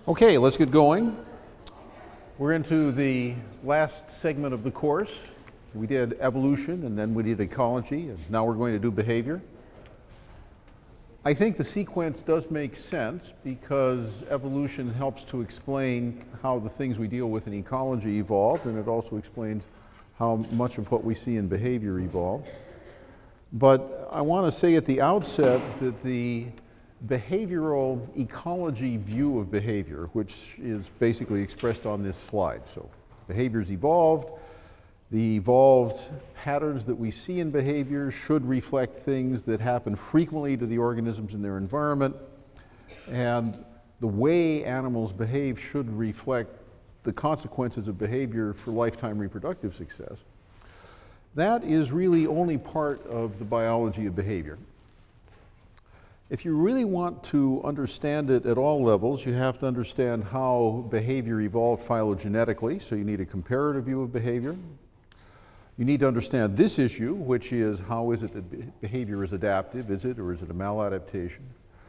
Okay, let's get going. We're into the last segment of the course. We did evolution and then we did ecology, and now we're going to do behavior. I think the sequence does make sense because evolution helps to explain how the things we deal with in ecology evolved, and it also explains how much of what we see in behavior evolved. But I want to say at the outset that the behavioral ecology view of behavior, which is basically expressed on this slide. So behavior's evolved. The evolved patterns that we see in behavior should reflect things that happen frequently to the organisms in their environment. And the way animals behave should reflect the consequences of behavior for lifetime reproductive success. That is really only part of the biology of behavior. If you really want to understand it at all levels, you have to understand how behavior evolved phylogenetically, so you need a comparative view of behavior. You need to understand this issue, which is how is it that behavior is adaptive? Is it, or is it a maladaptation?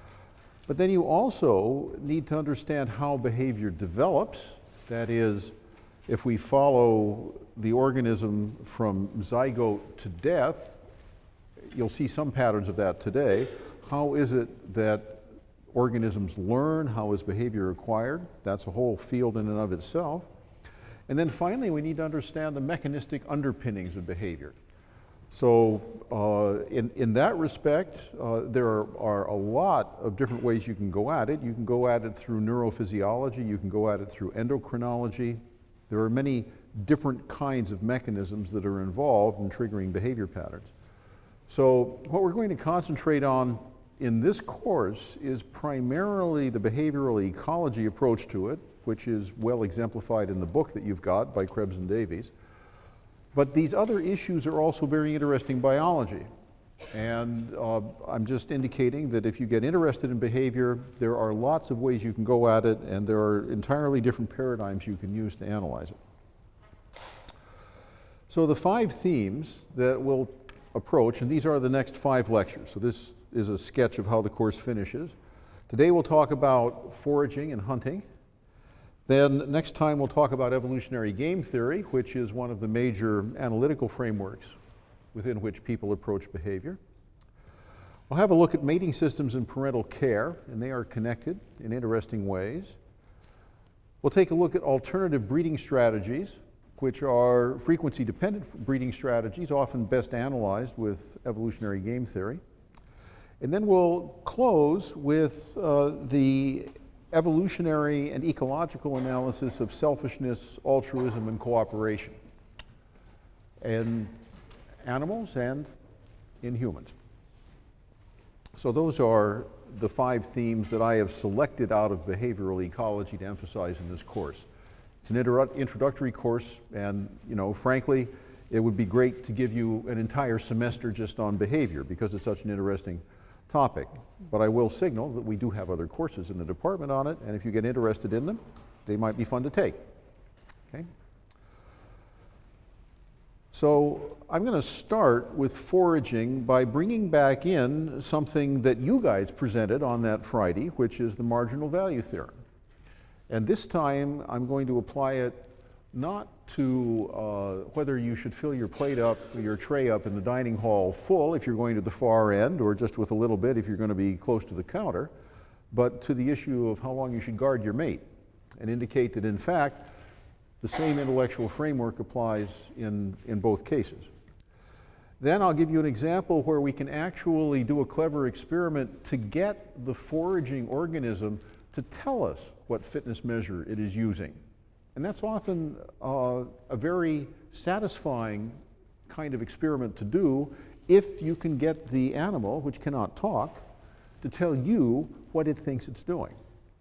But then you also need to understand how behavior develops. That is, if we follow the organism from zygote to death, you'll see some patterns of that today. How is it that organisms learn? How is behavior acquired? That's a whole field in and of itself. And then finally, we need to understand the mechanistic underpinnings of behavior. So in that respect, there are a lot of different ways you can go at it. You can go at it through neurophysiology. You can go at it through endocrinology. There are many different kinds of mechanisms that are involved in triggering behavior patterns. So what we're going to concentrate on in this course is primarily the behavioral ecology approach to it, which is well exemplified in the book that you've got by Krebs and Davies. But these other issues are also very interesting biology. And I'm just indicating that if you get interested in behavior, there are lots of ways you can go at it, and there are entirely different paradigms you can use to analyze it. So the 5 themes that we'll approach, and these are the next 5 lectures. So this is a sketch of how the course finishes. Today we'll talk about foraging and hunting. Then next time we'll talk about evolutionary game theory, which is one of the major analytical frameworks within which people approach behavior. We'll have a look at mating systems and parental care, and they are connected in interesting ways. We'll take a look at alternative breeding strategies, which are frequency-dependent breeding strategies, often best analyzed with evolutionary game theory. And then we'll close with the evolutionary and ecological analysis of selfishness, altruism, and cooperation in animals and in humans. So those are the 5 themes that I have selected out of behavioral ecology to emphasize in this course. It's an introductory course, and frankly, it would be great to give you an entire semester just on behavior because it's such an interesting topic. But I will signal that we do have other courses in the department on it, and if you get interested in them, they might be fun to take. Okay? So I'm going to start with foraging by bringing back in something that you guys presented on that Friday, which is the marginal value theorem. And this time I'm going to apply it not to whether you should fill your plate up, your tray up in the dining hall full if you're going to the far end, or just with a little bit if you're going to be close to the counter, but to the issue of how long you should guard your mate, and indicate that in fact the same intellectual framework applies in both cases. Then I'll give you an example where we can actually do a clever experiment to get the foraging organism to tell us what fitness measure it is using. And that's often a very satisfying kind of experiment to do if you can get the animal, which cannot talk, to tell you what it thinks it's doing.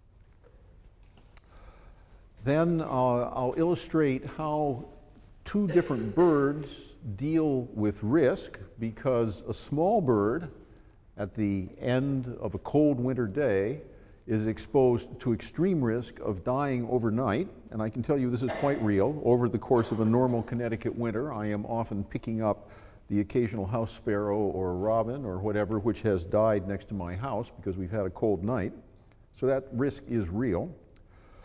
Then I'll illustrate how 2 different birds deal with risk, because a small bird at the end of a cold winter day is exposed to extreme risk of dying overnight, and I can tell you this is quite real. Over the course of a normal Connecticut winter, I am often picking up the occasional house sparrow or robin or whatever which has died next to my house because we've had a cold night. So that risk is real.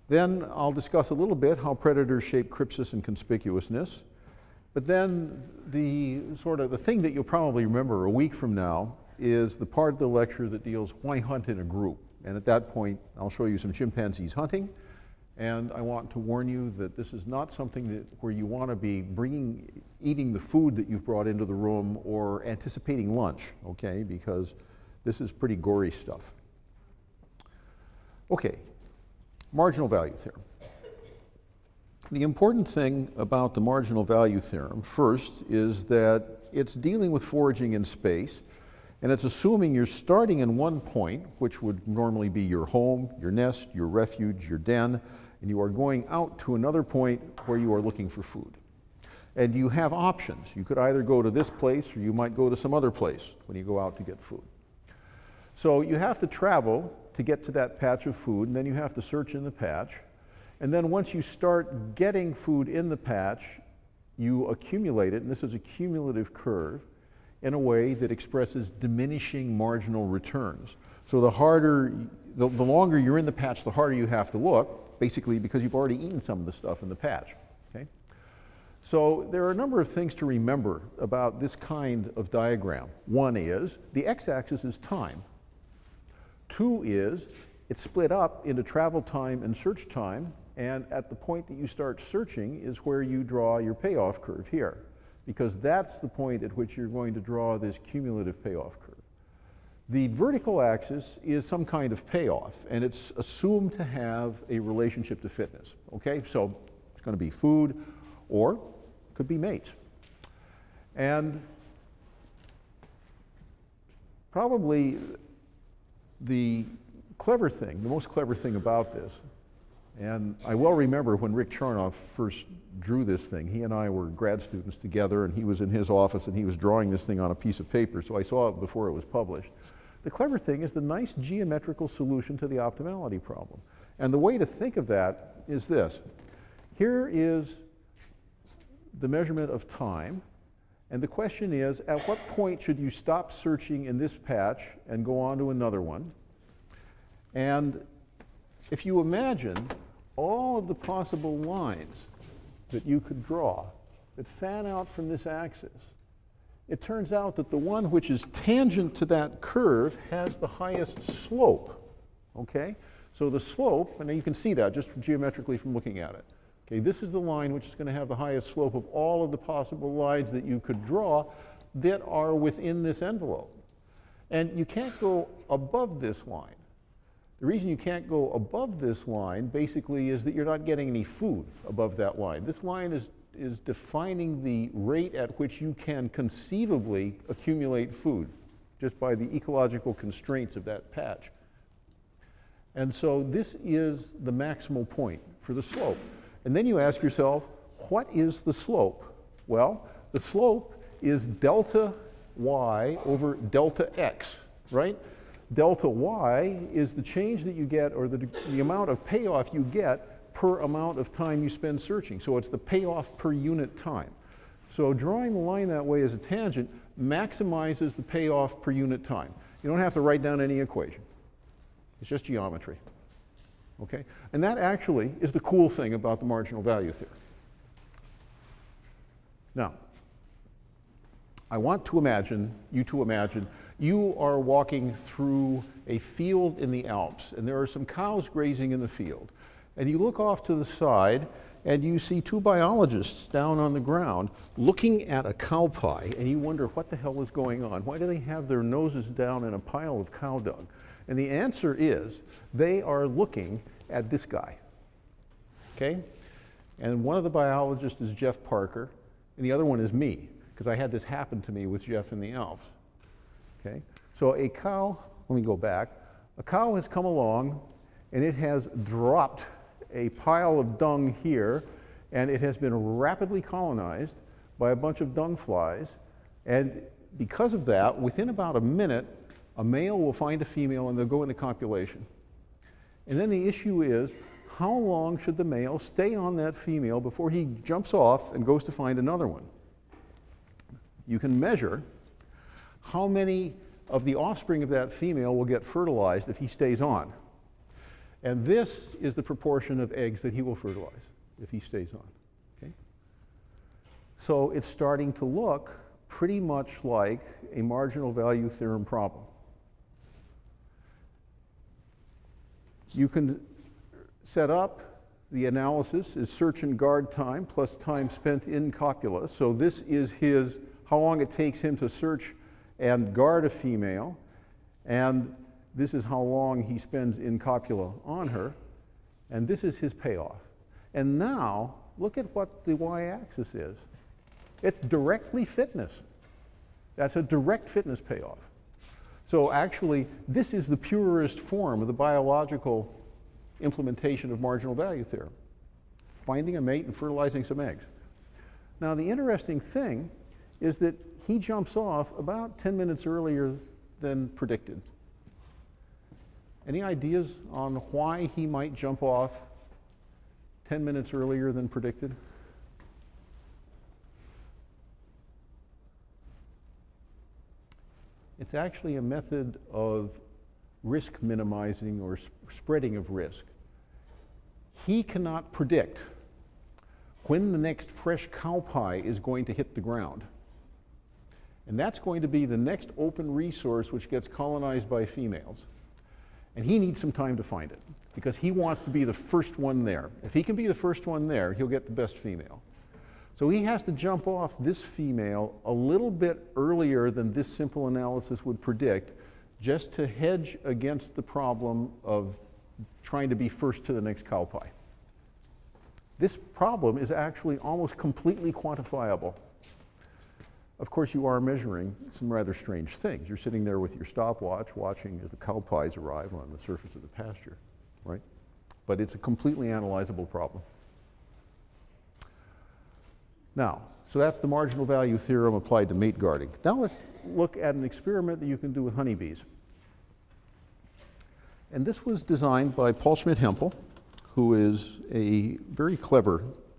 Then I'll discuss a little bit how predators shape crypsis and conspicuousness. But then the thing that you'll probably remember a week from now is the part of the lecture that deals why hunt in a group. And at that point, I'll show you some chimpanzees hunting. And I want to warn you that this is not something where you want to be eating the food that you've brought into the room or anticipating lunch, okay? Because this is pretty gory stuff. Okay, marginal value theorem. The important thing about the marginal value theorem, first, is that it's dealing with foraging in space, and it's assuming you're starting in one point, which would normally be your home, your nest, your refuge, your den, and you are going out to another point where you are looking for food. And you have options. You could either go to this place or you might go to some other place when you go out to get food. So you have to travel to get to that patch of food, and then you have to search in the patch. And then once you start getting food in the patch, you accumulate it, and this is a cumulative curve, in a way that expresses diminishing marginal returns. So the longer you're in the patch, the harder you have to look, basically because you've already eaten some of the stuff in the patch. Okay? So there are a number of things to remember about this kind of diagram. One is the x-axis is time. Two is it's split up into travel time and search time, and at the point that you start searching is where you draw your payoff curve here, because that's the point at which you're going to draw this cumulative payoff curve. The vertical axis is some kind of payoff, and it's assumed to have a relationship to fitness. Okay, so it's going to be food, or it could be mates. And probably the most clever thing about this, and I well remember when Rick Charnoff first drew this thing. He and I were grad students together, and he was in his office, and he was drawing this thing on a piece of paper, so I saw it before it was published. The clever thing is the nice geometrical solution to the optimality problem. And the way to think of that is this. Here is the measurement of time, and the question is, at what point should you stop searching in this patch and go on to another one? And if you imagine all of the possible lines that you could draw that fan out from this axis, it turns out that the one which is tangent to that curve has the highest slope, okay? So the slope, and you can see that just geometrically from looking at it. Okay, this is the line which is going to have the highest slope of all of the possible lines that you could draw that are within this envelope. And you can't go above this line. The reason you can't go above this line basically is that you're not getting any food above that line. This line is defining the rate at which you can conceivably accumulate food just by the ecological constraints of that patch. And so this is the maximal point for the slope. And then you ask yourself, what is the slope? Well, the slope is delta y over delta x, right? Delta y is the change that you get, or the amount of payoff you get per amount of time you spend searching. So it's the payoff per unit time. So drawing the line that way as a tangent maximizes the payoff per unit time. You don't have to write down any equation. It's just geometry. Okay? And that actually is the cool thing about the marginal value theory. Now, I want to imagine you are walking through a field in the Alps, and there are some cows grazing in the field. And you look off to the side, and you see two biologists down on the ground looking at a cow pie, and you wonder what the hell is going on. Why do they have their noses down in a pile of cow dung? And the answer is they are looking at this guy. Okay? And one of the biologists is Jeff Parker, and the other one is me, because I had this happen to me with Jeff in the Alps. Okay? So a cow, let me go back. A cow has come along, and it has dropped a pile of dung here, and it has been rapidly colonized by a bunch of dung flies. And because of that, within about a minute, a male will find a female, and they'll go into copulation. And then the issue is, how long should the male stay on that female before he jumps off and goes to find another one? You can measure how many of the offspring of that female will get fertilized if he stays on. And this is the proportion of eggs that he will fertilize if he stays on. Okay? So it's starting to look pretty much like a marginal value theorem problem. You can set up the analysis as search and guard time plus time spent in copula. So this is how long it takes him to search and guard a female, and this is how long he spends in copula on her, and this is his payoff. And now, look at what the y-axis is. It's directly fitness. That's a direct fitness payoff. So actually, this is the purest form of the biological implementation of marginal value theorem. Finding a mate and fertilizing some eggs. Now the interesting thing is that he jumps off about 10 minutes earlier than predicted. Any ideas on why he might jump off 10 minutes earlier than predicted? It's actually a method of risk minimizing or spreading of risk. He cannot predict when the next fresh cow pie is going to hit the ground. And that's going to be the next open resource which gets colonized by females. And he needs some time to find it because he wants to be the first one there. If he can be the first one there, he'll get the best female. So he has to jump off this female a little bit earlier than this simple analysis would predict, just to hedge against the problem of trying to be first to the next cow pie. This problem is actually almost completely quantifiable. Of course, you are measuring some rather strange things. You're sitting there with your stopwatch watching as the cow pies arrive on the surface of the pasture, right? But it's a completely analyzable problem. Now, so that's the marginal value theorem applied to mate guarding. Now let's look at an experiment that you can do with honeybees. And this was designed by Paul Schmidt-Hempel, who is a very clever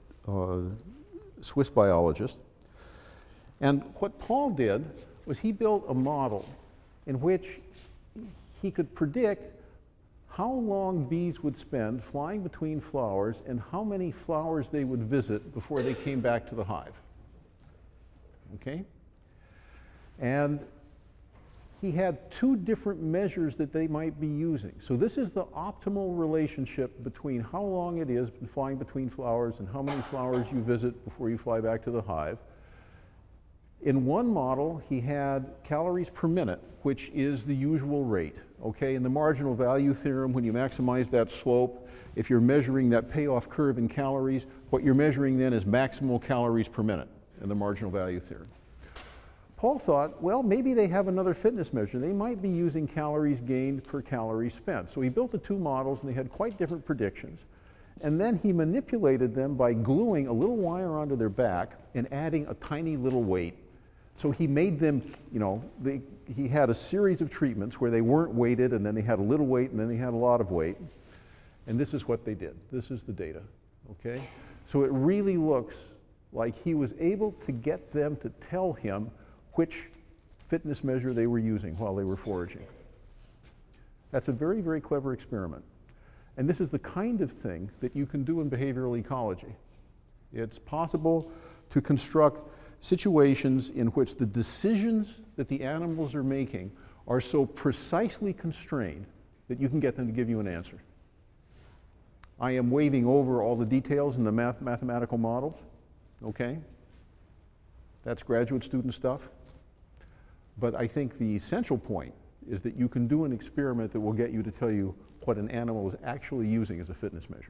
Swiss biologist. And what Paul did was he built a model in which he could predict how long bees would spend flying between flowers and how many flowers they would visit before they came back to the hive. Okay? And he had two different measures that they might be using. So this is the optimal relationship between how long it is flying between flowers and how many flowers you visit before you fly back to the hive. In one model, he had calories per minute, which is the usual rate. Okay, in the marginal value theorem, when you maximize that slope, if you're measuring that payoff curve in calories, what you're measuring then is maximal calories per minute in the marginal value theorem. Paul thought, well, maybe they have another fitness measure. They might be using calories gained per calorie spent. So he built the two models, and they had quite different predictions. And then he manipulated them by gluing a little wire onto their back and adding a tiny little weight. So he made them, he had a series of treatments where they weren't weighted, and then they had a little weight, and then they had a lot of weight. And this is what they did. This is the data, okay? So it really looks like he was able to get them to tell him which fitness measure they were using while they were foraging. That's a very, very clever experiment. And this is the kind of thing that you can do in behavioral ecology. It's possible to construct situations in which the decisions that the animals are making are so precisely constrained that you can get them to give you an answer. I am waving over all the details in the mathematical models, okay? That's graduate student stuff. But I think the essential point is that you can do an experiment that will get you to tell you what an animal is actually using as a fitness measure.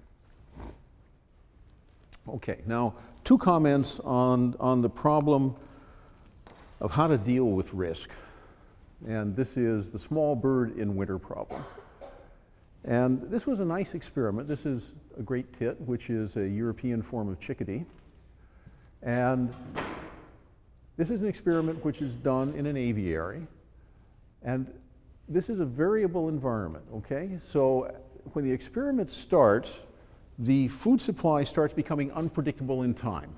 Okay, now two comments on the problem of how to deal with risk. And this is the small bird in winter problem. And this was a nice experiment. This is a great tit, which is a European form of chickadee. And this is an experiment which is done in an aviary. And this is a variable environment, okay? So when the experiment starts, the food supply starts becoming unpredictable in time.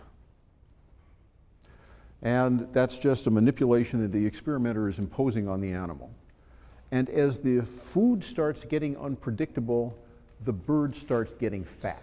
And that's just a manipulation that the experimenter is imposing on the animal. And as the food starts getting unpredictable, the bird starts getting fat.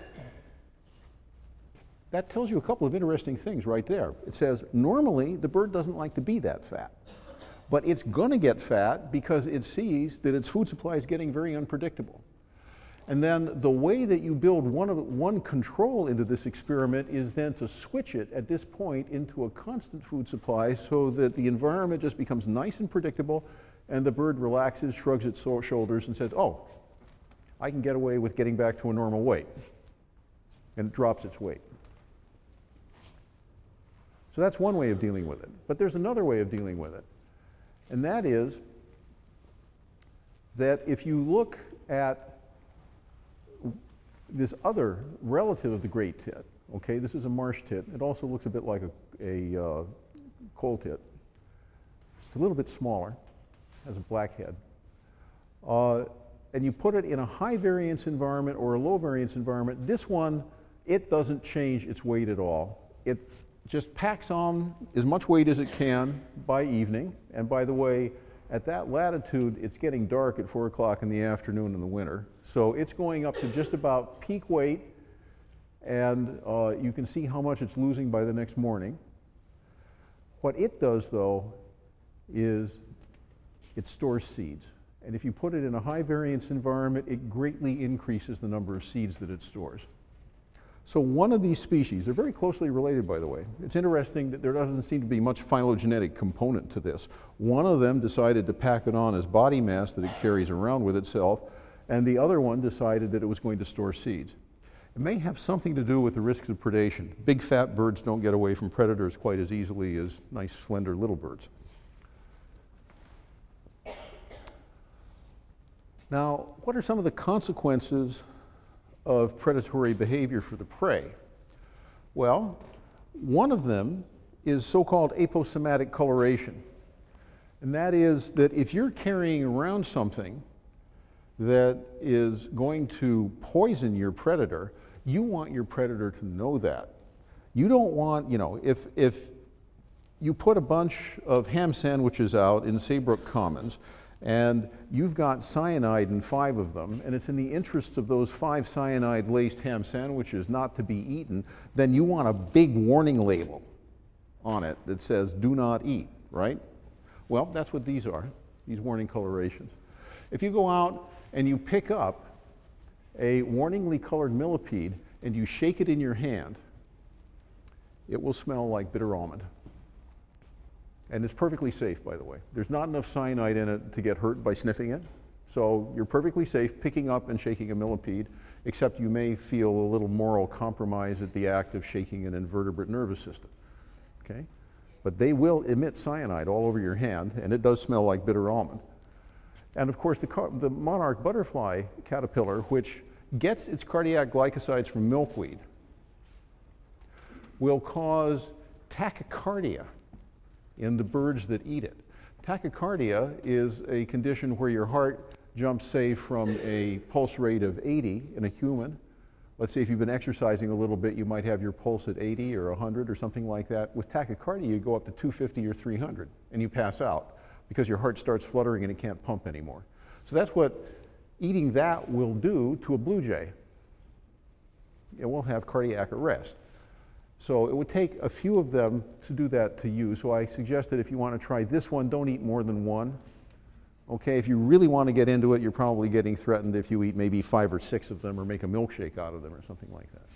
That tells you a couple of interesting things right there. It says normally the bird doesn't like to be that fat, but it's going to get fat because it sees that its food supply is getting very unpredictable. And then the way that you build one control into this experiment is then to switch it at this point into a constant food supply so that the environment just becomes nice and predictable, and the bird relaxes, shrugs its shoulders, and says, oh, I can get away with getting back to a normal weight. And it drops its weight. So that's one way of dealing with it. But there's another way of dealing with it. And that is that if you look at this other relative of the great tit, okay, this is a marsh tit. It also looks a bit like a coal tit. It's a little bit smaller, has a black head. And you put it in a high variance environment or a low variance environment. This one, it doesn't change its weight at all. It just packs on as much weight as it can by evening. And by the way, at that latitude, it's getting dark at 4 o'clock in the afternoon in the winter. So it's going up to just about peak weight, and you can see how much it's losing by the next morning. What it does, though, is it stores seeds. And if you put it in a high variance environment, it greatly increases the number of seeds that it stores. So one of these species, they're very closely related, by the way. It's interesting that there doesn't seem to be much phylogenetic component to this. One of them decided to pack it on as body mass that it carries around with itself, and the other one decided that it was going to store seeds. It may have something to do with the risks of predation. Big fat birds don't get away from predators quite as easily as nice slender little birds. Now, what are some of the consequences of predatory behavior for the prey? Well, one of them is so-called aposematic coloration. And that is that if you're carrying around something that is going to poison your predator, you want your predator to know that. You don't want, if you put a bunch of ham sandwiches out in Saybrook Commons, and you've got cyanide in 5 of them, and it's in the interests of those 5 cyanide-laced ham sandwiches not to be eaten, then you want a big warning label on it that says, do not eat, right? Well, that's what these are, these warning colorations. If you go out and you pick up a warningly colored millipede and you shake it in your hand, it will smell like bitter almond. And it's perfectly safe, by the way. There's not enough cyanide in it to get hurt by sniffing it. So you're perfectly safe picking up and shaking a millipede, except you may feel a little moral compromise at the act of shaking an invertebrate nervous system. Okay? But they will emit cyanide all over your hand, and it does smell like bitter almond. And of course, the monarch butterfly caterpillar, which gets its cardiac glycosides from milkweed, will cause tachycardia in the birds that eat it. Tachycardia is a condition where your heart jumps, say, from a pulse rate of 80 in a human. Let's say if you've been exercising a little bit, you might have your pulse at 80 or 100 or something like that. With tachycardia, you go up to 250 or 300, and you pass out because your heart starts fluttering and it can't pump anymore. So that's what eating that will do to a blue jay. It will have cardiac arrest. So it would take a few of them to do that to you. So I suggest that if you want to try this one, don't eat more than 1. Okay, if you really want to get into it, you're probably getting threatened if you eat maybe 5 or 6 of them or make a milkshake out of them or something like that.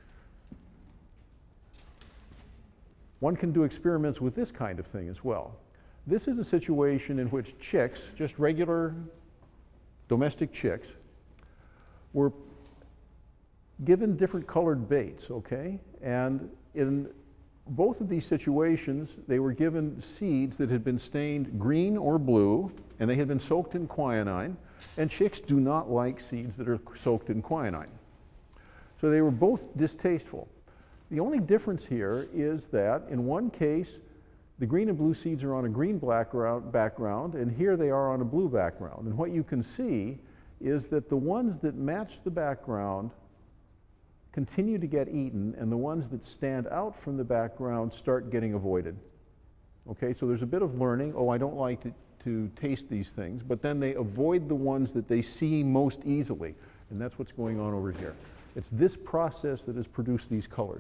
One can do experiments with this kind of thing as well. This is a situation in which chicks, just regular domestic chicks, were given different colored baits, okay? And in both of these situations, they were given seeds that had been stained green or blue, and they had been soaked in quinine, and chicks do not like seeds that are soaked in quinine. So they were both distasteful. The only difference here is that in one case, the green and blue seeds are on a green background, and here they are on a blue background. And what you can see is that the ones that match the background continue to get eaten, and the ones that stand out from the background start getting avoided. Okay, so there's a bit of learning. Oh, I don't like to taste these things, but then they avoid the ones that they see most easily. And that's what's going on over here. It's this process that has produced these colors.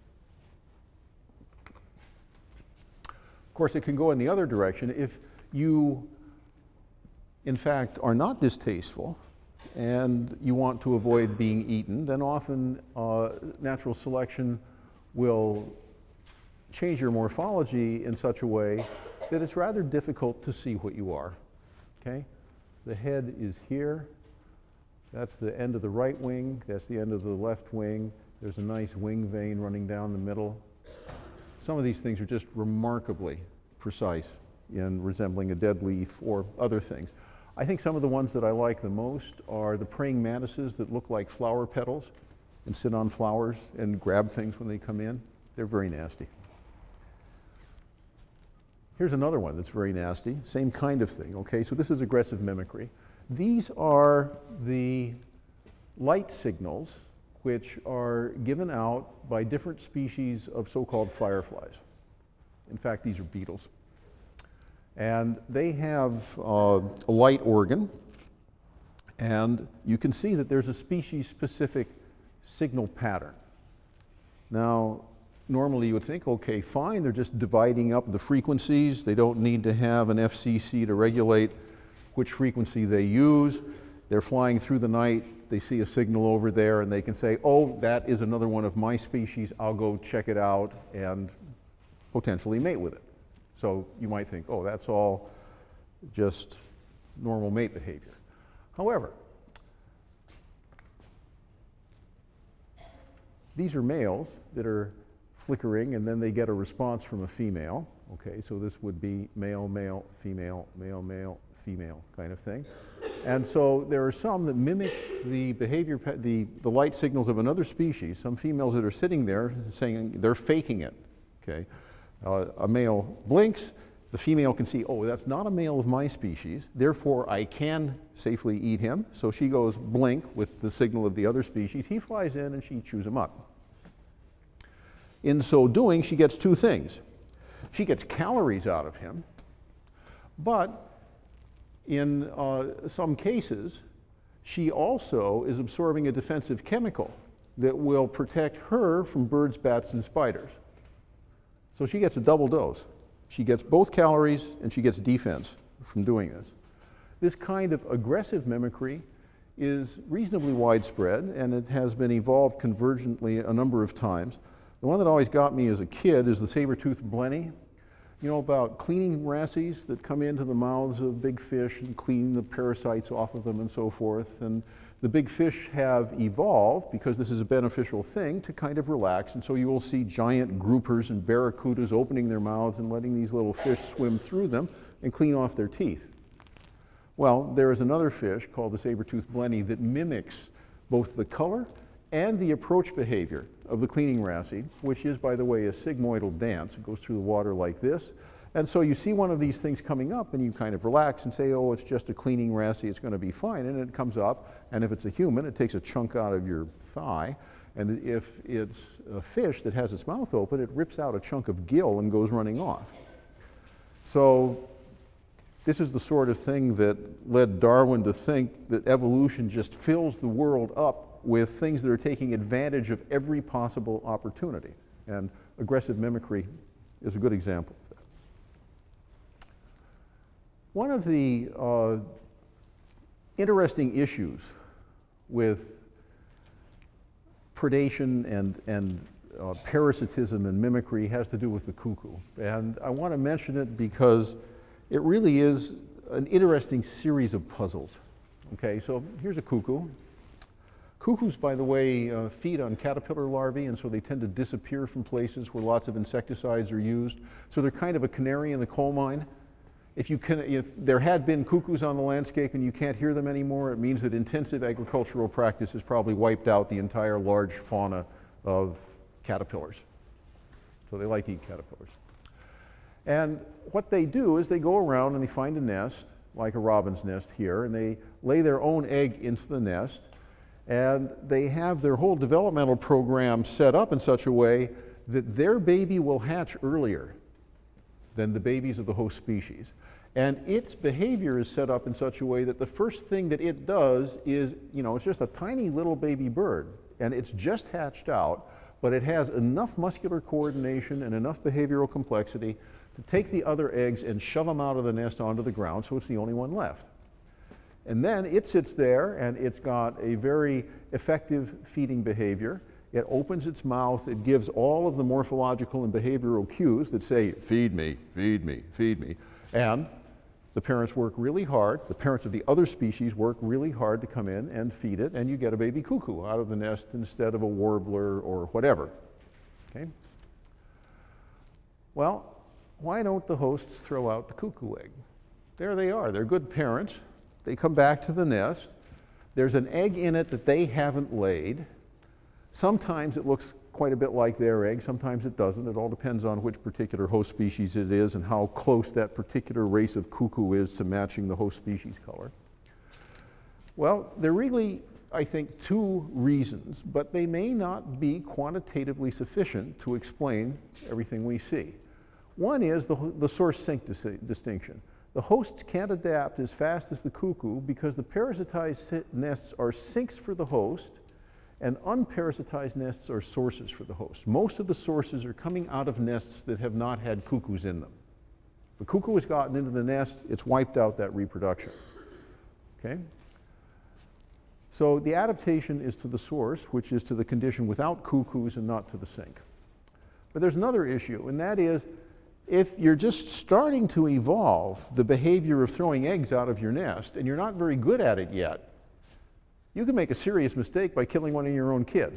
Of course, it can go in the other direction. If you, in fact, are not distasteful and you want to avoid being eaten, then often natural selection will change your morphology in such a way that it's rather difficult to see what you are. Okay? The head is here. That's the end of the right wing. That's the end of the left wing. There's a nice wing vein running down the middle. Some of these things are just remarkably precise in resembling a dead leaf or other things. I think some of the ones that I like the most are the praying mantises that look like flower petals and sit on flowers and grab things when they come in. They're very nasty. Here's another one that's very nasty, same kind of thing, okay? So this is aggressive mimicry. These are the light signals which are given out by different species of so-called fireflies. In fact, these are beetles. And they have a light organ, and you can see that there's a species-specific signal pattern. Now, normally you would think, okay, fine, they're just dividing up the frequencies. They don't need to have an FCC to regulate which frequency they use. They're flying through the night, they see a signal over there, and they can say, oh, that is another one of my species, I'll go check it out and potentially mate with it. So you might think, oh, that's all just normal mate behavior. However, these are males that are flickering, and then they get a response from a female. Okay, so this would be male, male, female, male, male, female kind of thing. And so there are some that mimic the behavior, the light signals of another species. Some females that are sitting there saying they're faking it. Okay, a male blinks. The female can see, oh, that's not a male of my species, therefore I can safely eat him. So she goes blink with the signal of the other species. He flies in and she chews him up. In so doing, she gets two things. She gets calories out of him, but in some cases, she also is absorbing a defensive chemical that will protect her from birds, bats, and spiders. So she gets a double dose. She gets both calories and she gets defense from doing this. This kind of aggressive mimicry is reasonably widespread, and it has been evolved convergently a number of times. The one that always got me as a kid is the saber-toothed blenny. You know about cleaning wrasses that come into the mouths of big fish and clean the parasites off of them and so forth. And the big fish have evolved, because this is a beneficial thing, to kind of relax. And so you will see giant groupers and barracudas opening their mouths and letting these little fish swim through them and clean off their teeth. Well, there is another fish called the saber-toothed blenny that mimics both the color and the approach behavior of the cleaning wrasse, which is, by the way, a sigmoidal dance. It goes through the water like this. And so you see one of these things coming up and you kind of relax and say, oh, it's just a cleaning wrasse, it's going to be fine. And it comes up, and if it's a human, it takes a chunk out of your thigh. And if it's a fish that has its mouth open, it rips out a chunk of gill and goes running off. So this is the sort of thing that led Darwin to think that evolution just fills the world up with things that are taking advantage of every possible opportunity. And aggressive mimicry is a good example of that. One of the interesting issues with predation and parasitism and mimicry has to do with the cuckoo. And I want to mention it because it really is an interesting series of puzzles. Okay, so here's a cuckoo. Cuckoos, by the way, feed on caterpillar larvae, and so they tend to disappear from places where lots of insecticides are used. So they're kind of a canary in the coal mine. If there had been cuckoos on the landscape and you can't hear them anymore, it means that intensive agricultural practice has probably wiped out the entire large fauna of caterpillars. So they like to eat caterpillars. And what they do is they go around and they find a nest, like a robin's nest here, and they lay their own egg into the nest. And they have their whole developmental program set up in such a way that their baby will hatch earlier than the babies of the host species. And its behavior is set up in such a way that the first thing that it does is, it's just a tiny little baby bird, and it's just hatched out, but it has enough muscular coordination and enough behavioral complexity to take the other eggs and shove them out of the nest onto the ground, so it's the only one left. And then it sits there, and it's got a very effective feeding behavior. It opens its mouth, it gives all of the morphological and behavioral cues that say, feed me, feed me, feed me. And the parents work really hard, the parents of the other species work really hard to come in and feed it, and you get a baby cuckoo out of the nest instead of a warbler or whatever. Okay? Well, why don't the hosts throw out the cuckoo egg? There they are, they're good parents. They come back to the nest. There's an egg in it that they haven't laid. Sometimes it looks quite a bit like their egg, sometimes it doesn't. It all depends on which particular host species it is and how close that particular race of cuckoo is to matching the host species color. Well, there are really, I think, two reasons, but they may not be quantitatively sufficient to explain everything we see. One is the source-sink distinction. The hosts can't adapt as fast as the cuckoo because the parasitized nests are sinks for the host, and unparasitized nests are sources for the host. Most of the sources are coming out of nests that have not had cuckoos in them. If a cuckoo has gotten into the nest, it's wiped out that reproduction. Okay? So the adaptation is to the source, which is to the condition without cuckoos and not to the sink. But there's another issue, and that is if you're just starting to evolve the behavior of throwing eggs out of your nest and you're not very good at it yet, you can make a serious mistake by killing one of your own kids.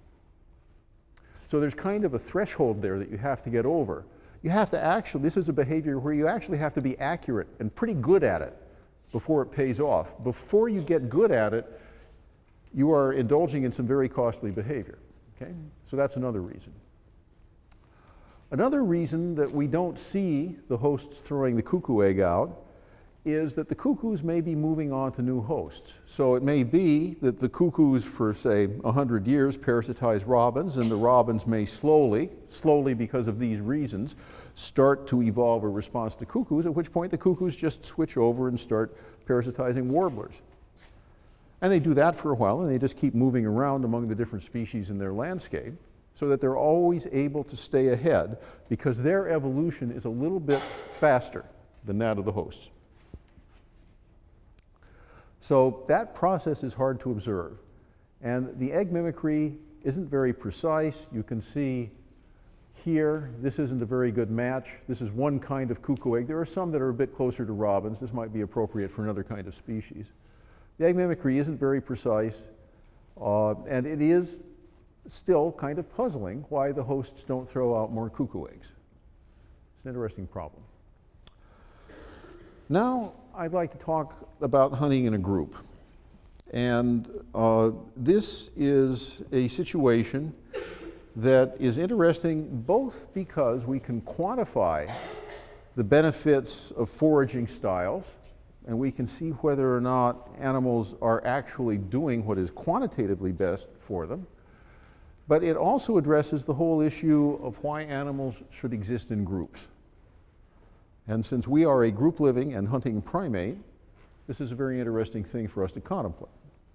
So there's kind of a threshold there that you have to get over. You have to actually, this is a behavior where you actually have to be accurate and pretty good at it before it pays off. Before you get good at it, you are indulging in some very costly behavior. Okay? So that's another reason. Another reason that we don't see the hosts throwing the cuckoo egg out is that the cuckoos may be moving on to new hosts. So it may be that the cuckoos for, say, 100 years parasitize robins, and the robins may slowly because of these reasons, start to evolve a response to cuckoos, at which point the cuckoos just switch over and start parasitizing warblers. And they do that for a while, and they just keep moving around among the different species in their landscape, so that they're always able to stay ahead because their evolution is a little bit faster than that of the hosts. So that process is hard to observe. And the egg mimicry isn't very precise. You can see here, this isn't a very good match. This is one kind of cuckoo egg. There are some that are a bit closer to robins. This might be appropriate for another kind of species. The egg mimicry isn't very precise, and it is still kind of puzzling why the hosts don't throw out more cuckoo eggs. It's an interesting problem. Now, I'd like to talk about hunting in a group. And this is a situation that is interesting both because we can quantify the benefits of foraging styles, and we can see whether or not animals are actually doing what is quantitatively best for them. But it also addresses the whole issue of why animals should exist in groups. And since we are a group living and hunting primate, this is a very interesting thing for us to contemplate.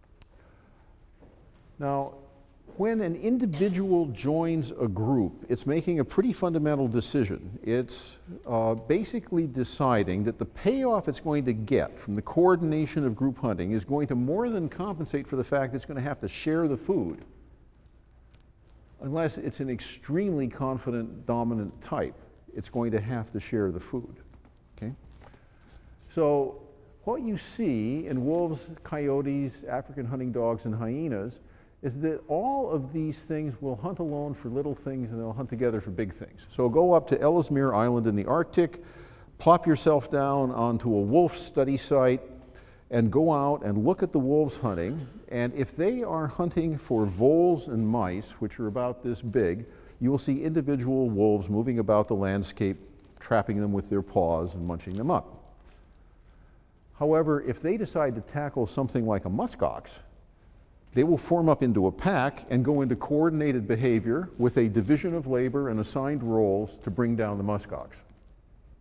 Now, when an individual joins a group, it's making a pretty fundamental decision. It's basically deciding that the payoff it's going to get from the coordination of group hunting is going to more than compensate for the fact that it's going to have to share the food, unless it's an extremely confident dominant type. It's going to have to share the food. Okay? So what you see in wolves, coyotes, African hunting dogs, and hyenas is that all of these things will hunt alone for little things and they'll hunt together for big things. So go up to Ellesmere Island in the Arctic, plop yourself down onto a wolf study site, and go out and look at the wolves hunting. And if they are hunting for voles and mice, which are about this big, you will see individual wolves moving about the landscape, trapping them with their paws and munching them up. However, if they decide to tackle something like a muskox, they will form up into a pack and go into coordinated behavior with a division of labor and assigned roles to bring down the muskox.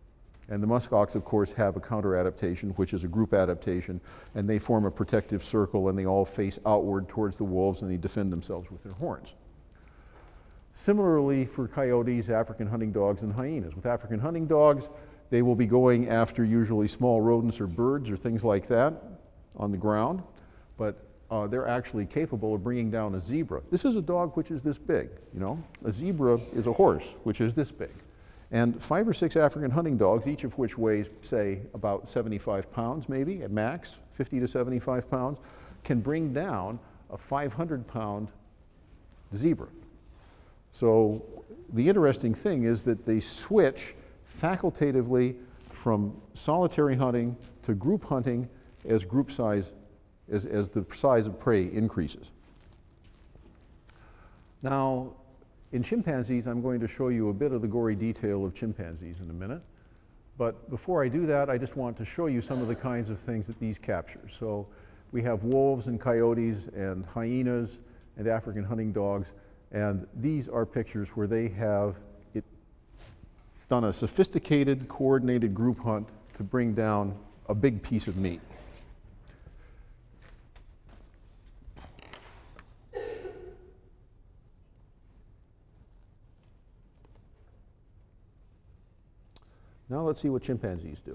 And the muskox, of course, have a counter adaptation, which is a group adaptation, and they form a protective circle, and they all face outward towards the wolves, and they defend themselves with their horns. Similarly for coyotes, African hunting dogs, and hyenas. With African hunting dogs, they will be going after usually small rodents or birds or things like that on the ground, but they're actually capable of bringing down a zebra. This is a dog which is this big, you know. A zebra is a horse which is this big. And 5 or 6 African hunting dogs, each of which weighs, say, about 75 pounds maybe, at max, 50 to 75 pounds, can bring down a 500-pound zebra. So the interesting thing is that they switch facultatively from solitary hunting to group hunting as group size, as the size of prey increases. Now, in chimpanzees, I'm going to show you a bit of the gory detail of chimpanzees in a minute. But before I do that, I just want to show you some of the kinds of things that these capture. So we have wolves and coyotes and hyenas and African hunting dogs. And these are pictures where they have done a sophisticated, coordinated group hunt to bring down a big piece of meat. Now let's see what chimpanzees do.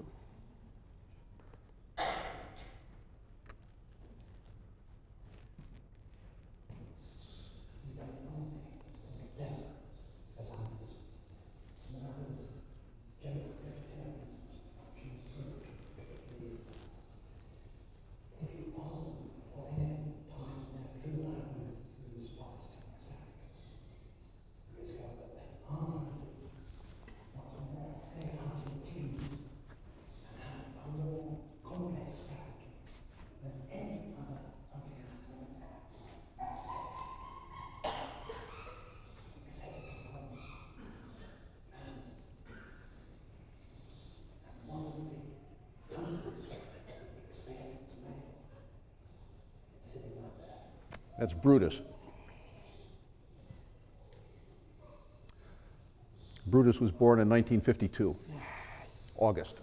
That's Brutus. Brutus was born in 1952, August.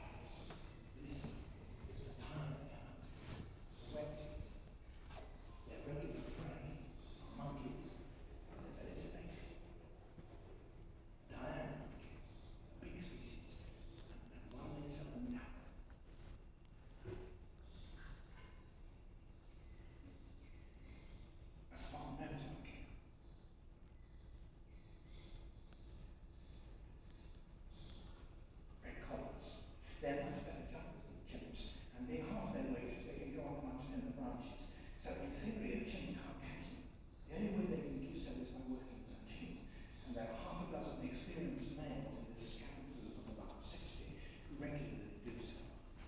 They're much better jumpers than chimps, and being half their weight, they can go on much thinner branches. So in theory, a chimp can't catch them. The only way they can do so is by working as a team. And there are half a dozen experienced males in this scout group of about 60 who regularly do so.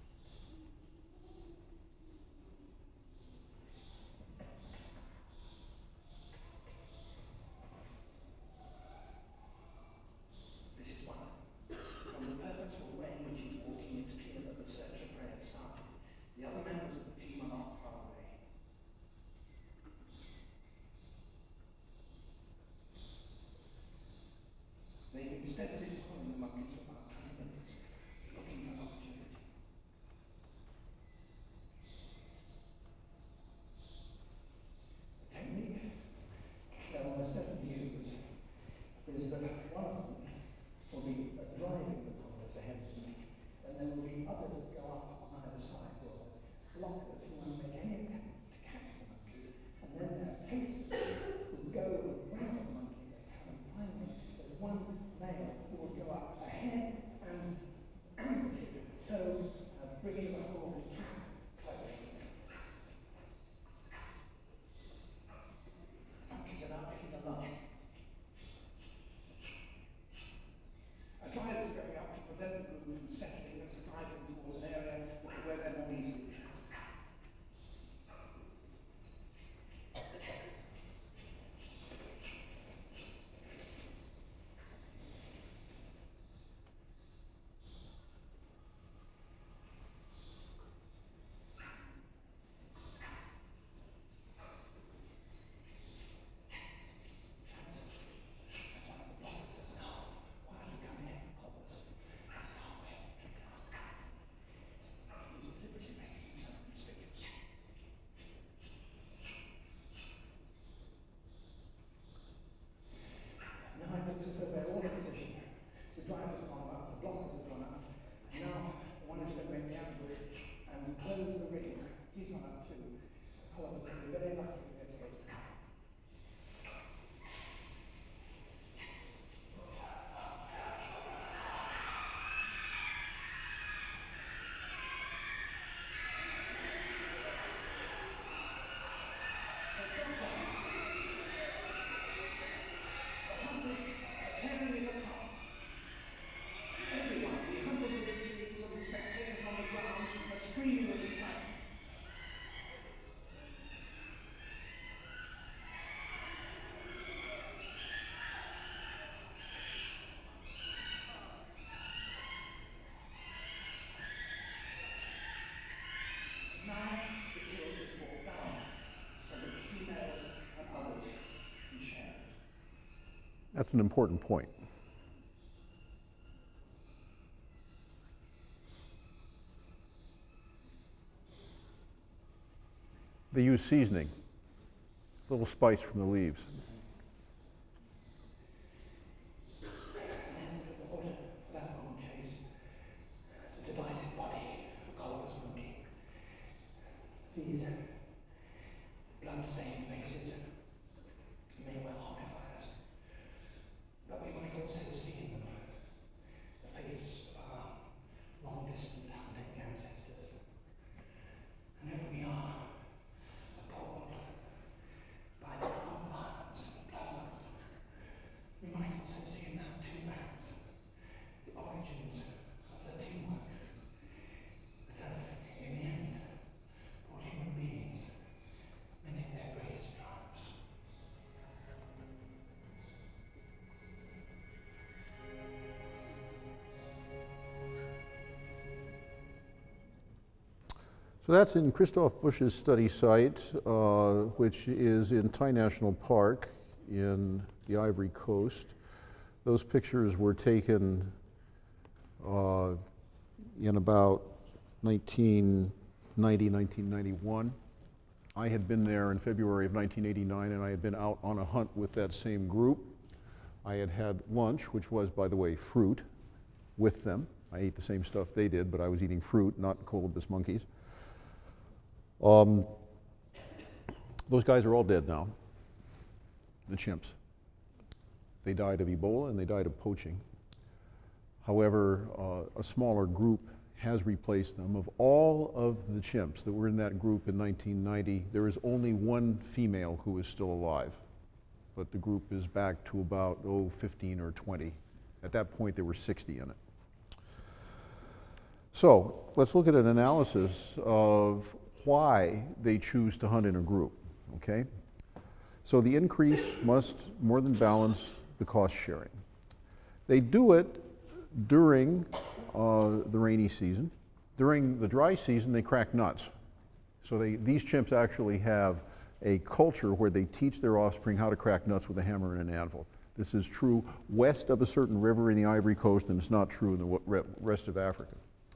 This is one of them. From the purposeful way in which he's walking, it's clear that the search for prey has started. The other members of the team are not far away. They've been steadily following the monkeys for about 20 minutes, looking for an opportunity. The technique they'll almost certainly use is that one of them will be driving the followers ahead of them, and there will be others that go up on either side will block us who won't make any attempt to catch the monkeys, and then their chasers will go around the monkey and finally there's one male who will go That's an important point. They use seasoning, a little spice from the leaves. These blood-stained faces may well horrify us, but we might also see in them the faces of our long-distant hunting ancestors. And if we are appalled by the violence and bloodlust, we might also see in that too perhaps the origins of the teamwork that have, in the end, brought human beings many of their greatest triumphs. So that's in Christoph Busch's study site, which is in Thai National Park in the Ivory Coast. Those pictures were taken in about 1990, 1991. I had been there in February of 1989, and I had been out on a hunt with that same group. I had had lunch, which was, by the way, fruit, with them. I ate the same stuff they did, but I was eating fruit, not colobus monkeys. Those guys are all dead now, the chimps. They died of Ebola and they died of poaching. However, a smaller group has replaced them. Of all of the chimps that were in that group in 1990, there is only one female who is still alive. But the group is back to about, 15 or 20. At that point, there were 60 in it. So let's look at an analysis of why they choose to hunt in a group, okay? So the increase must more than balance the cost sharing. They do it during the rainy season. During the dry season, they crack nuts. So these chimps actually have a culture where they teach their offspring how to crack nuts with a hammer and an anvil. This is true west of a certain river in the Ivory Coast, and it's not true in the rest of Africa.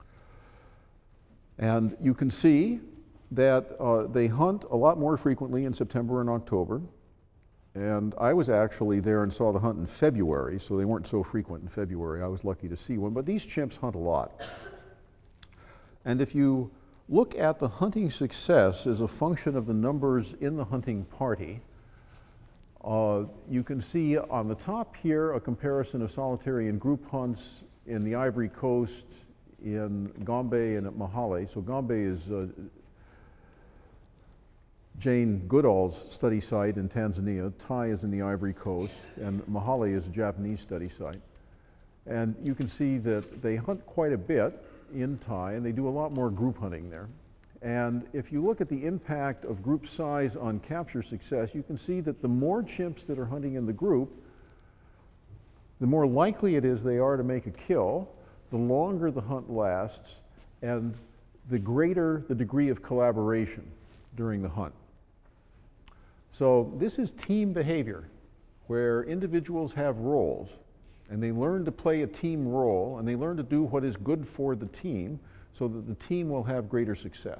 And you can see that they hunt a lot more frequently in September and October. And I was actually there and saw the hunt in February, so they weren't so frequent in February. I was lucky to see one, but these chimps hunt a lot. And if you look at the hunting success as a function of the numbers in the hunting party, you can see on the top here a comparison of solitary and group hunts in the Ivory Coast, in Gombe and at Mahale. So Gombe is Jane Goodall's study site in Tanzania. Thai is in the Ivory Coast, and Mahale is a Japanese study site. And you can see that they hunt quite a bit in Thai, and they do a lot more group hunting there. And if you look at the impact of group size on capture success, you can see that the more chimps that are hunting in the group, the more likely it is they are to make a kill, the longer the hunt lasts, and the greater the degree of collaboration during the hunt. So this is team behavior, where individuals have roles, and they learn to play a team role, and they learn to do what is good for the team, so that the team will have greater success.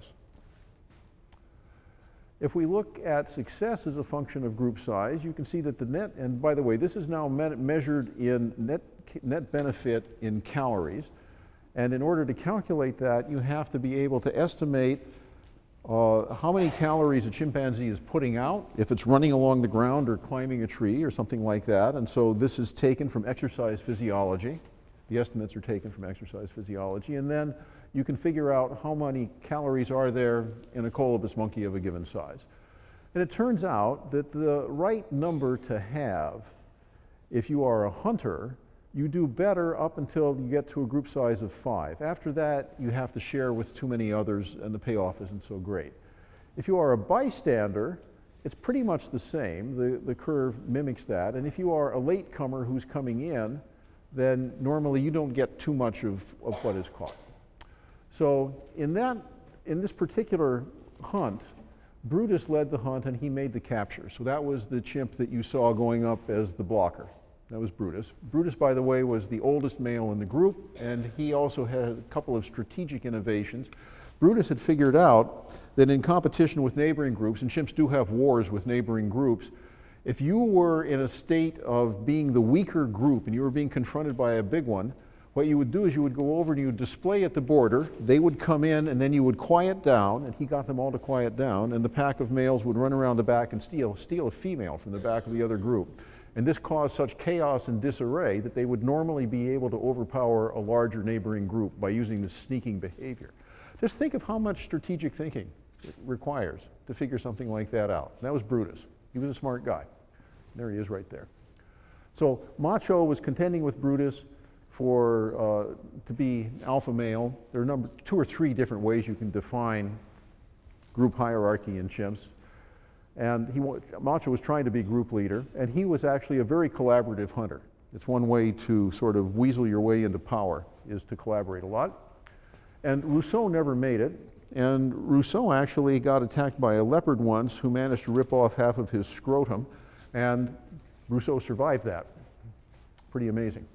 If we look at success as a function of group size, you can see that the net, and by the way, this is now measured in net benefit in calories, and in order to calculate that, you have to be able to estimate how many calories a chimpanzee is putting out if it's running along the ground or climbing a tree or something like that. And so this is taken from exercise physiology. The estimates are taken from exercise physiology. And then you can figure out how many calories are there in a colobus monkey of a given size. And it turns out that the right number to have, if you are a hunter, you do better up until you get to a group size of 5. After that, you have to share with too many others, and the payoff isn't so great. If you are a bystander, it's pretty much the same. The curve mimics that. And if you are a latecomer who's coming in, then normally you don't get too much of what is caught. So in this particular hunt, Brutus led the hunt and he made the capture. So that was the chimp that you saw going up as the blocker. That was Brutus. Brutus, by the way, was the oldest male in the group, and he also had a couple of strategic innovations. Brutus had figured out that in competition with neighboring groups, and chimps do have wars with neighboring groups, if you were in a state of being the weaker group and you were being confronted by a big one, what you would do is you would go over and you would display at the border, they would come in, and then you would quiet down, and he got them all to quiet down, and the pack of males would run around the back and steal a female from the back of the other group. And this caused such chaos and disarray that they would normally be able to overpower a larger neighboring group by using this sneaking behavior. Just think of how much strategic thinking it requires to figure something like that out. And that was Brutus. He was a smart guy. There he is right there. So Macho was contending with Brutus to be alpha male. There are 2 or 3 different ways you can define group hierarchy in chimps. And Macho was trying to be group leader, and he was actually a very collaborative hunter. It's one way to sort of weasel your way into power, is to collaborate a lot. And Rousseau never made it, and Rousseau actually got attacked by a leopard once who managed to rip off half of his scrotum, and Rousseau survived that. Pretty amazing.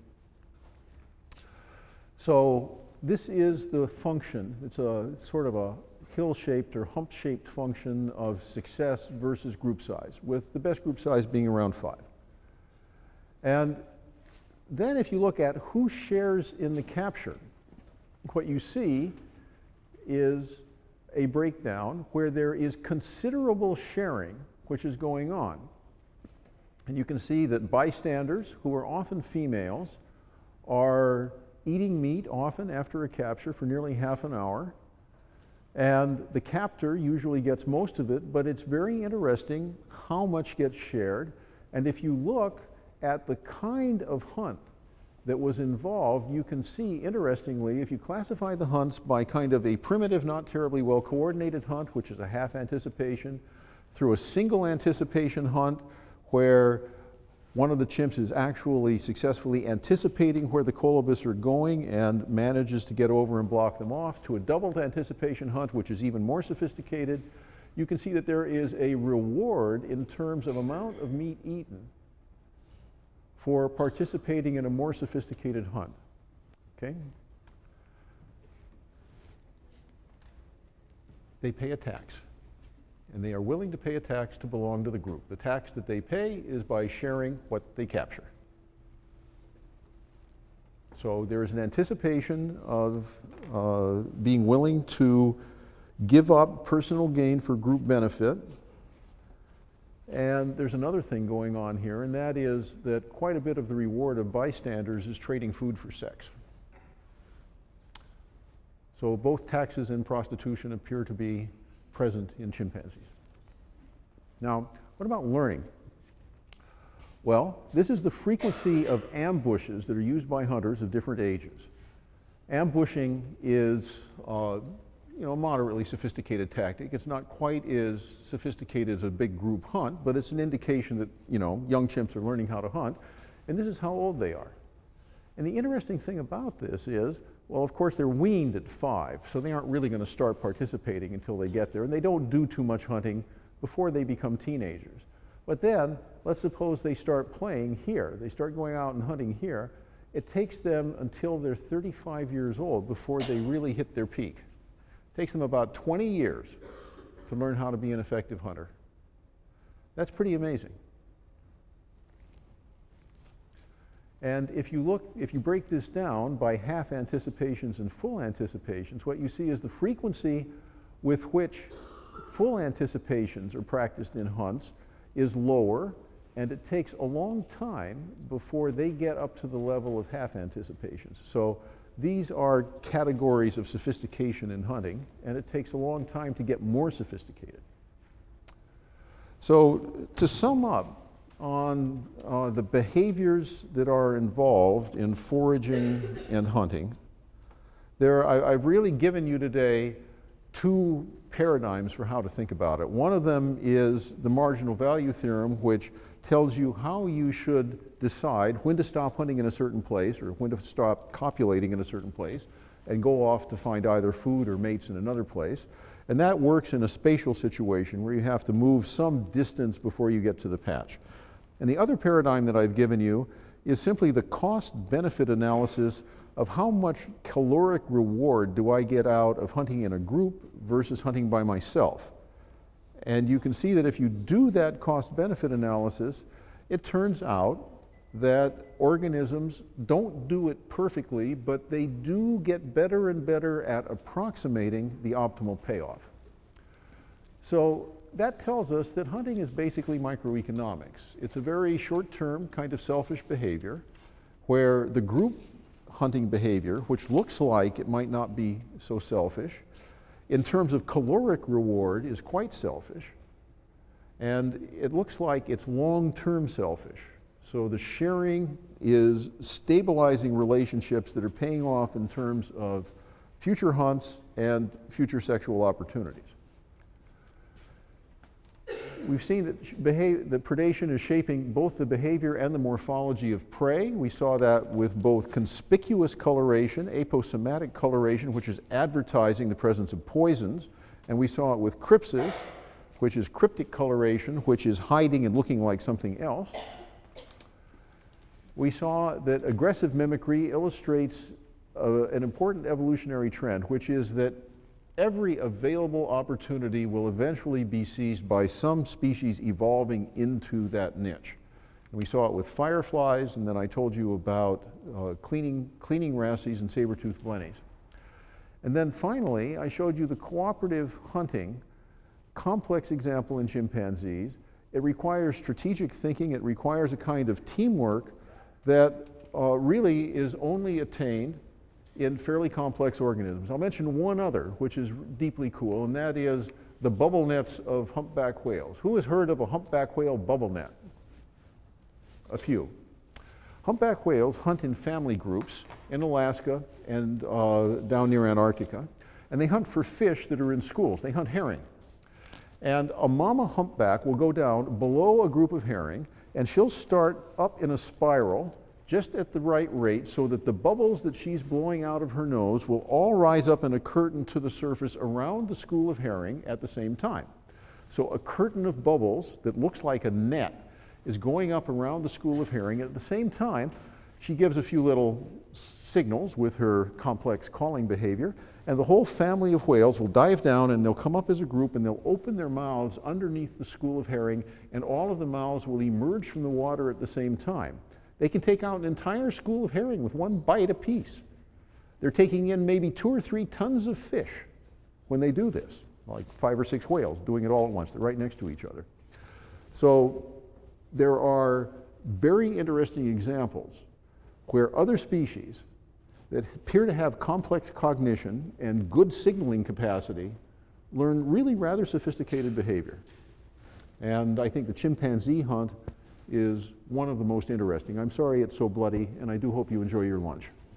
So this is the function. It's sort of a hill-shaped or hump-shaped function of success versus group size, with the best group size being around 5. And then if you look at who shares in the capture, what you see is a breakdown where there is considerable sharing which is going on. And you can see that bystanders, who are often females, are eating meat often after a capture for nearly half an hour. And the captor usually gets most of it, but it's very interesting how much gets shared. And if you look at the kind of hunt that was involved, you can see, interestingly, if you classify the hunts by kind of a primitive, not terribly well coordinated hunt, which is a half anticipation, through a single anticipation hunt where one of the chimps is actually successfully anticipating where the colobus are going and manages to get over and block them off, to a doubled anticipation hunt, which is even more sophisticated, you can see that there is a reward in terms of amount of meat eaten for participating in a more sophisticated hunt. Okay? They pay a tax. And they are willing to pay a tax to belong to the group. The tax that they pay is by sharing what they capture. So there is an anticipation of being willing to give up personal gain for group benefit. And there's another thing going on here, and that is that quite a bit of the reward of bystanders is trading food for sex. So both taxes and prostitution appear to be present in chimpanzees. Now, what about learning? Well, this is the frequency of ambushes that are used by hunters of different ages. Ambushing is a moderately sophisticated tactic. It's not quite as sophisticated as a big group hunt, but it's an indication that young chimps are learning how to hunt, and this is how old they are. And the interesting thing about this is, well, of course, they're weaned at 5, so they aren't really going to start participating until they get there, and they don't do too much hunting before they become teenagers. But then, let's suppose they start playing here. They start going out and hunting here. It takes them until they're 35 years old before they really hit their peak. It takes them about 20 years to learn how to be an effective hunter. That's pretty amazing. And if you break this down by half anticipations and full anticipations, what you see is the frequency with which full anticipations are practiced in hunts is lower, and it takes a long time before they get up to the level of half anticipations. So these are categories of sophistication in hunting, and it takes a long time to get more sophisticated. So to sum up, on the behaviors that are involved in foraging and hunting, I've really given you today 2 paradigms for how to think about it. One of them is the marginal value theorem, which tells you how you should decide when to stop hunting in a certain place or when to stop copulating in a certain place and go off to find either food or mates in another place. And that works in a spatial situation where you have to move some distance before you get to the patch. And the other paradigm that I've given you is simply the cost-benefit analysis of how much caloric reward do I get out of hunting in a group versus hunting by myself. And you can see that if you do that cost-benefit analysis, it turns out that organisms don't do it perfectly, but they do get better and better at approximating the optimal payoff. So that tells us that hunting is basically microeconomics. It's a very short-term kind of selfish behavior where the group hunting behavior, which looks like it might not be so selfish, in terms of caloric reward is quite selfish. And it looks like it's long-term selfish. So the sharing is stabilizing relationships that are paying off in terms of future hunts and future sexual opportunities. We've seen that predation is shaping both the behavior and the morphology of prey. We saw that with both conspicuous coloration, aposematic coloration, which is advertising the presence of poisons, and we saw it with crypsis, which is cryptic coloration, which is hiding and looking like something else. We saw that aggressive mimicry illustrates an important evolutionary trend, which is that every available opportunity will eventually be seized by some species evolving into that niche. And we saw it with fireflies, and then I told you about cleaning wrasses and saber-toothed blennies. And then finally, I showed you the cooperative hunting, complex example in chimpanzees. It requires strategic thinking. It requires a kind of teamwork that really is only attained in fairly complex organisms. I'll mention one other, which is deeply cool, and that is the bubble nets of humpback whales. Who has heard of a humpback whale bubble net? A few. Humpback whales hunt in family groups in Alaska and down near Antarctica, and they hunt for fish that are in schools. They hunt herring. And a mama humpback will go down below a group of herring, and she'll start up in a spiral just at the right rate so that the bubbles that she's blowing out of her nose will all rise up in a curtain to the surface around the school of herring at the same time. So a curtain of bubbles that looks like a net is going up around the school of herring. At the same time, she gives a few little signals with her complex calling behavior, and the whole family of whales will dive down and they'll come up as a group and they'll open their mouths underneath the school of herring, and all of the mouths will emerge from the water at the same time. They can take out an entire school of herring with one bite apiece. They're taking in maybe 2 or 3 tons of fish when they do this, like 5 or 6 whales doing it all at once. They're right next to each other. So there are very interesting examples where other species that appear to have complex cognition and good signaling capacity learn really rather sophisticated behavior. And I think the chimpanzee hunt is one of the most interesting. I'm sorry it's so bloody, and I do hope you enjoy your lunch.